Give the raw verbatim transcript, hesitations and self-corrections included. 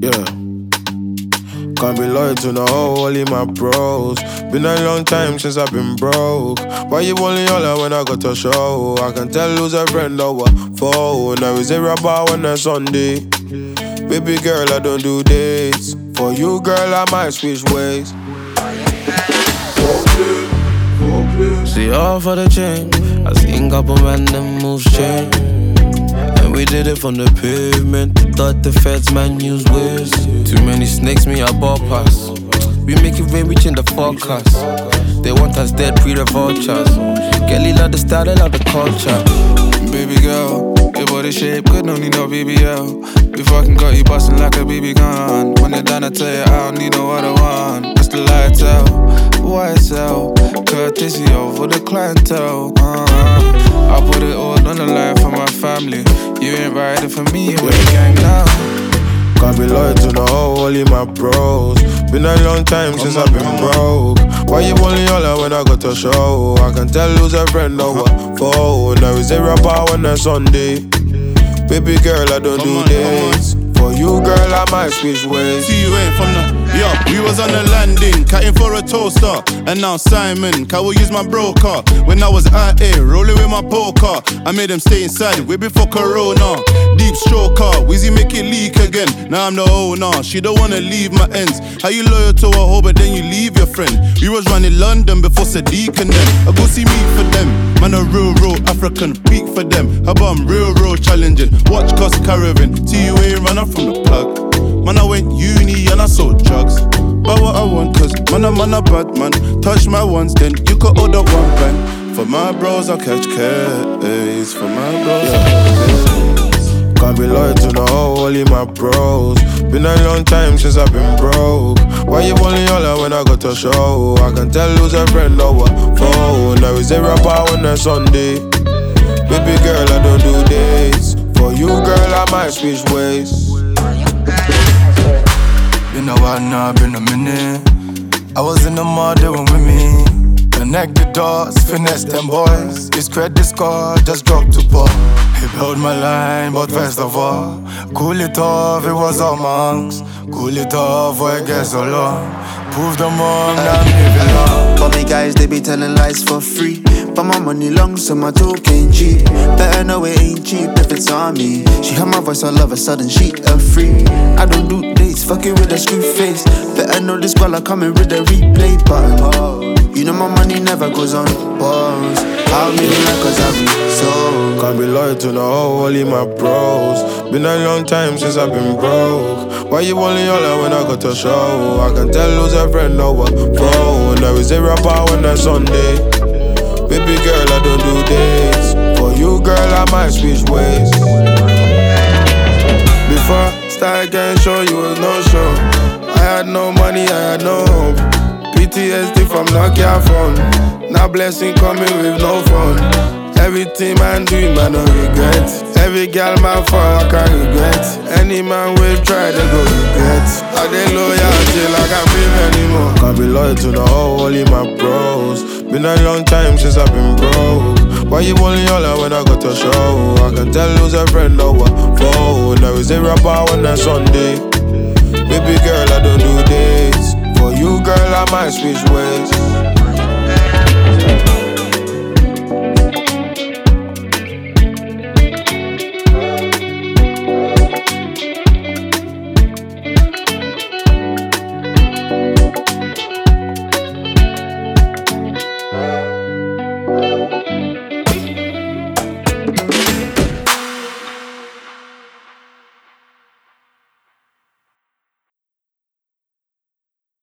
Yeah. Can't be loyal to no only my bros. Been a long time since I've been broke. Why you only holler when I got a show? I can tell who's a friend or a foe. Now is it about when it's Sunday? Baby girl, I don't do this. For you, girl, I might switch ways. See all for the change. I seen couple random moves change. And we did it from the pavement. Thought the feds man use waves. Too many snakes, me I ball pass. We make it rain, reaching the forecast. They want us dead, pre the vultures. Kelly love the style, they love the culture. Baby girl, your body shape good, no need no B B L. We fucking got you bustin' like a B B gun. When you're done, I tell you I don't need no other one. That's the lie tell, why sell? Courtesy over the clientele. uh, I put it all on the line for my family. You ain't riding for me, with the gang now. Can't be loyal to no only my bros. Been a long time since I've been broke. Why you only holler when I got a show? I can tell who's a friend or a foe. Now is it about when it's Sunday? Baby girl, I don't do this. For you, girl, I might switch ways. See you ain't from the... Yo, we was on the landing, cutting for a toaster. And now Simon, can we use my broker? When I was out here, rolling with my poker, I made them stay inside, way before Corona. Deep stroker, Wheezy make it leak again. Now I'm the owner, she don't wanna leave my ends. How you loyal to a hoe, but then you leave your friend? We was running London before Sadiq and them. I go see me for them. Man, a real, real African, peak for them. How about I'm real, real challenging? Watch cost caravan, T U A run up from the plug. Man, I went uni and I sold drugs. But what I want, cause man, I'm man a bad man. Touch my ones, then you could order one bang. For my bros, I'll catch case. For my bros, I'll catch case. Can't be loyal to no only my bros. Been a long time since I've been broke. Why you only holler when I got a show? I can tell who's a friend or a foe. Now is it about when it's Sunday? Baby girl, I don't do this. For you, girl, I might switch ways. Been a while now, been a minute. I was in the mud, they were with me. Connect the dots, finesse them boys. His credit score just dropped to par. He built my line, but first of all, cool it off, it was all monks. Cool it off, why it gets so long. Prove them wrong, now I'm living long. For me guys, they be telling lies for free. But my money long, so my token cheap. Better know it ain't cheap if it's on me. She heard my voice, all of a sudden she a free. I don't do dates, fucking with a screw face. Better know this girl, I coming with a replay button. You know my money never goes on pause. I'll be like cause I be so. Can't be loyal to no only my bros. Been a long time since I've been broke. Why you only holler when I got a show? I can tell who's a friend or a foe. Now is it about when it's Sunday? Baby girl, I don't do this. For you, girl, I might switch ways. Before I started getting show, you was no show. I had no money, I had no hope. P T S D from Nokia phone. Now blessing coming with no phone. Everything man do, man no regret. Every girl man fall, I can't regret. Any man will try, they go regret. I dey loyal till I can't feel anymore. Can't be loyal to no only my bros. Been a long time since I've been broke. Why you only holler when I got a show? I can tell who's a friend or a foe. Now is it about when it's Sunday? Baby girl, I don't do this. For you, girl, I might switch ways.